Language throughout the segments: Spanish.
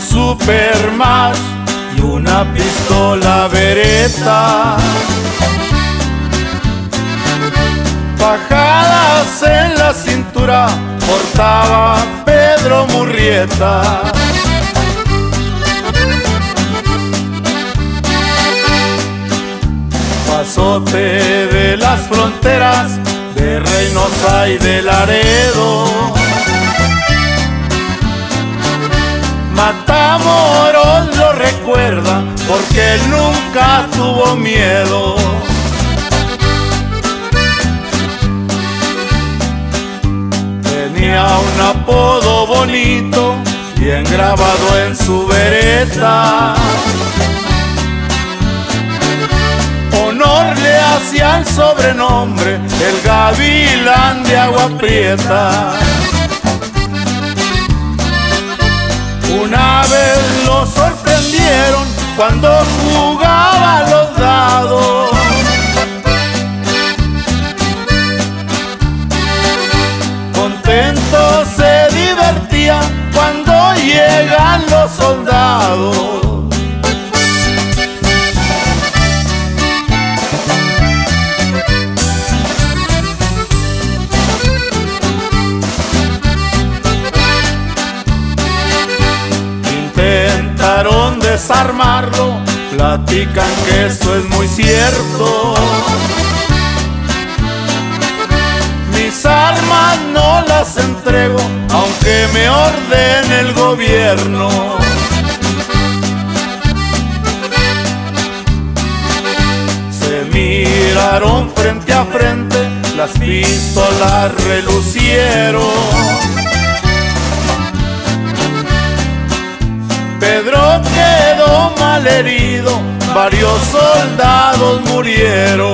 Super Más y una pistola Beretta. Fajadas en la cintura portaba Pedro Murrieta. Pasote de las fronteras de Reynosa y de Laredo. Matamoros lo recuerda porque él nunca tuvo miedo. Tenía un apodo bonito bien grabado en su vereta. Honor le hacía el sobrenombre el Gavilán de Agua Prieta. Una vez lo sorprendieron cuando jugaba a los dados. Contento se divertía cuando llegan los soldados. Intentaron desarmarlo, platican que eso es muy cierto. Mis armas no las entrego, aunque me ordene el gobierno. Se miraron frente a frente, las pistolas relucieron. Pedro quedó malherido, varios soldados murieron.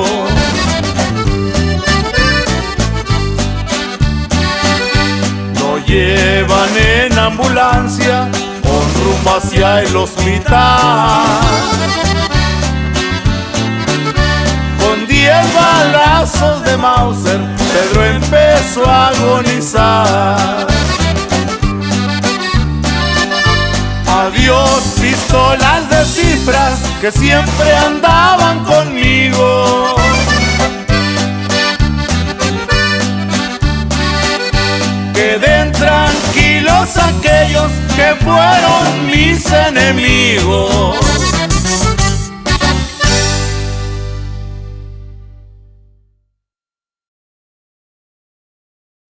Lo llevan en ambulancia con rumbo hacia el hospital. Con 10 balazos de Mauser, Pedro empezó a agonizar. Adiós, pistolas de cifras que siempre andaban conmigo. Queden tranquilos aquellos que fueron mis enemigos.